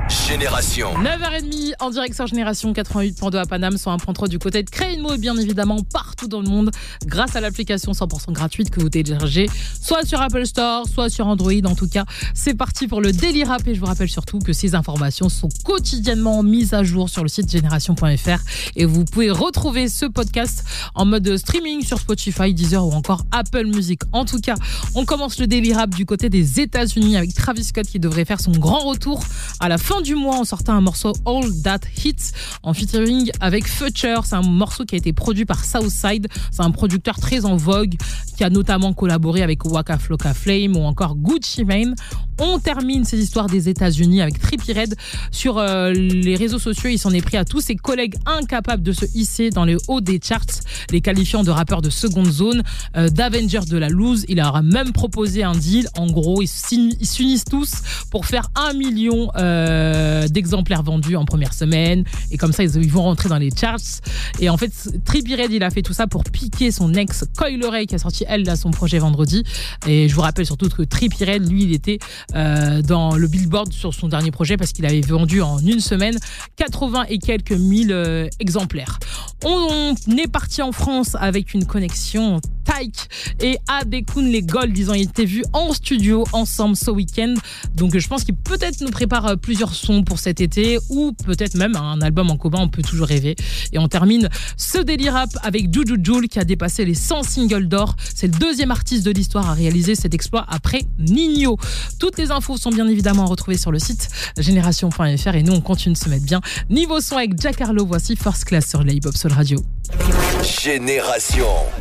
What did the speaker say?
Génération. 9h30 en direct sur Génération 88.2 à Paname, 101.3 du côté de Créimo et bien évidemment partout dans le monde grâce à l'application 100% gratuite que vous téléchargez soit sur Apple Store, soit sur Android. En tout cas, c'est parti pour le Daily Rap et je vous rappelle surtout que ces informations sont quotidiennement mises à jour sur le site génération.fr et vous pouvez retrouver ce podcast en mode streaming sur Spotify, Deezer ou encore Apple Music. En tout cas, on commence le Daily Rap du côté des États-Unis avec Travis Scott qui devrait faire son grand retour à la fin du mois en sortant un morceau All That Hits en featuring avec Future. C'est un morceau qui a été produit par Southside. C'est un producteur très en vogue qui a notamment collaboré avec Waka Flocka Flame ou encore Gucci Mane. On termine ces histoires des États-Unis avec Trippie Redd sur les réseaux sociaux. Il s'en est pris à tous ses collègues incapables de se hisser dans les hauts des charts, les qualifiant de rappeurs de seconde zone, d'Avengers de la loose. Il leur a même proposé un deal. En gros, ils s'unissent tous pour faire 1 million d'exemplaires vendus en première semaine. Et comme ça, ils vont rentrer dans les charts. Et en fait, Trippie Redd, il a fait tout ça pour piquer son ex Coi Leray qui a sorti, elle, là, son projet vendredi. Et je vous rappelle surtout que Trippie Redd, lui, il était dans le Billboard sur son dernier projet parce qu'il avait vendu en une semaine 80 et quelques mille exemplaires. On est parti en France avec une connexion Taïk et Adekun les Gold. Ils ont été vus en studio ensemble ce week-end. Donc je pense qu'ils peut-être nous préparent plusieurs sons pour cet été ou peut-être même un album en commun, on peut toujours rêver. Et on termine ce Daily Rap avec Juju Joule qui a dépassé les 100 singles d'or. C'est le deuxième artiste de l'histoire à réaliser cet exploit après Nino. Toutes les infos sont bien évidemment retrouvées sur le site génération.fr et nous on continue de se mettre bien. Niveau son avec Jack Harlow, voici First Class sur la Hip Hop Soul Radio. Génération.